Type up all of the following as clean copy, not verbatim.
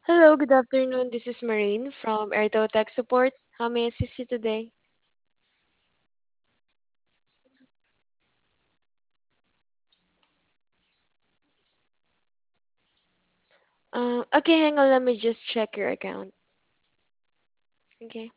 Hello, good afternoon. This is Marine from Airtel Tech Support. How may I assist you today? Okay, hang on. Let me just check your account. Okay.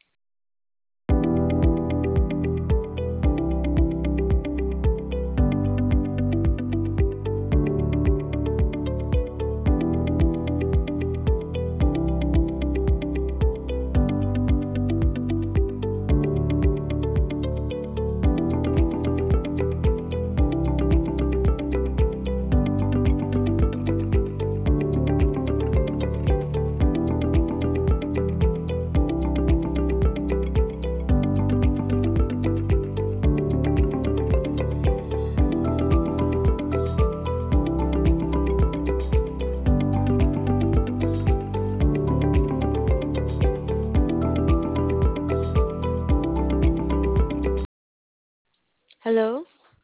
Hello?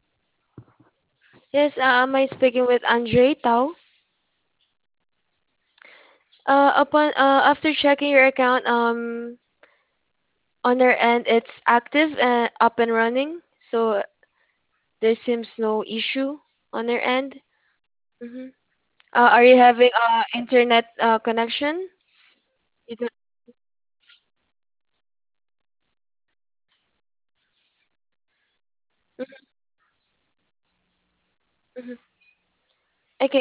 Yes, am I speaking with Andre Tao? After checking your account, on our end, it's active and up and running. So there seems no issue on our end. Mm-hmm. Are you having internet connection? You don't. Mhm, mhm. Okay.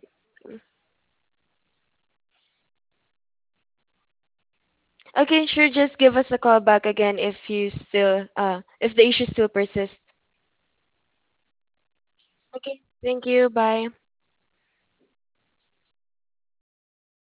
Okay, sure. Just give us a call back again if you still if the issue still persists. Okay. Thank you. Bye.